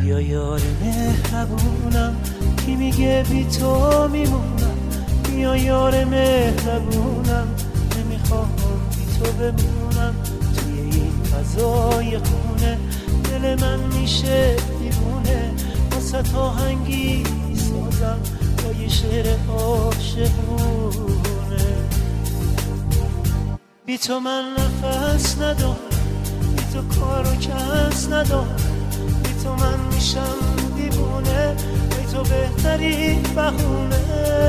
بیا یار مهربونم کی میگه بی تو میمونم، بیا یار مهربونم نمیخوام بی تو بمونم. توی این فضای خونه دل من میشه دیوونه، واسه آهنگی سازم با یه شعر عاشقونه. بی تو من نفس ندارم، بی تو کار و کس ندارم، بی تو من میشم دیوونه، بی تو بهترین بهونه.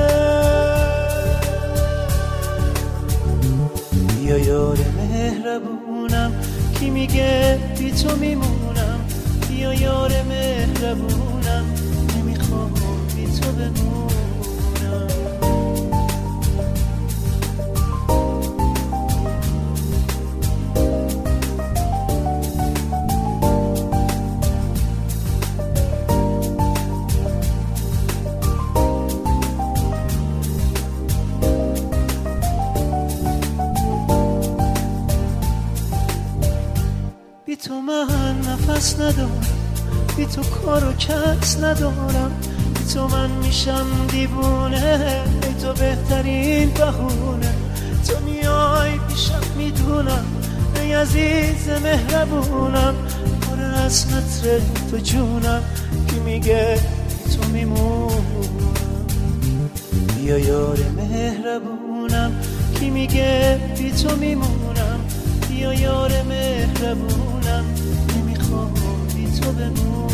بیا یار مهربونم کی میگه بی تو میمونم، بیا یار مهربونم نمیخوام بی تو بمونم. بی تو من نفس ندارم، بی تو کار و کس ندارم، بی تو من میشم دیوونه، بی تو بهترین بهونه. تو میای پیشم میدونم ای عزیز مهربونم، پر از نطر تو جونم کی میگه بی تو میمونم. بیا یار مهربونم کی میگه بی تو میمونم، بیا یار مهربونم نمیخوام بی تو بمونم.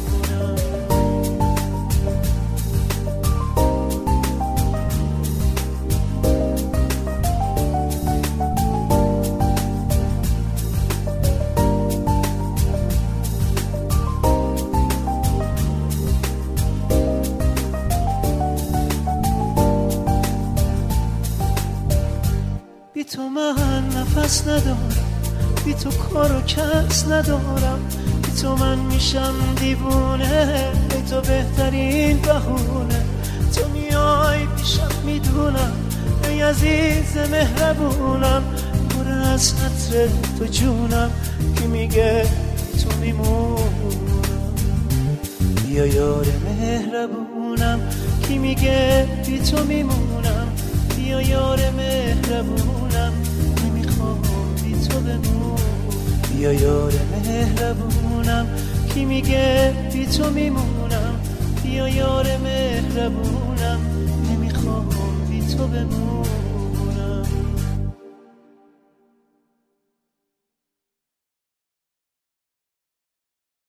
بی تو من نفس ندارم، بی تو کار و کس ندارم، بی تو من میشم دیوونه، بی تو بهترین بهونه. تو میای پیشم میدونم ای عزیز مهربونم، پر از نطر تو جونم کی میگه تو میمونم. بیا یار مهربونم کی میگه بی تو میمونم، بیا یار مهربونم نمیخوام بی تو بمونم. بیا یار مهربونم کی میگه بی تو میمونم، بیا یار مهربونم نمیخوام بی تو بمونم.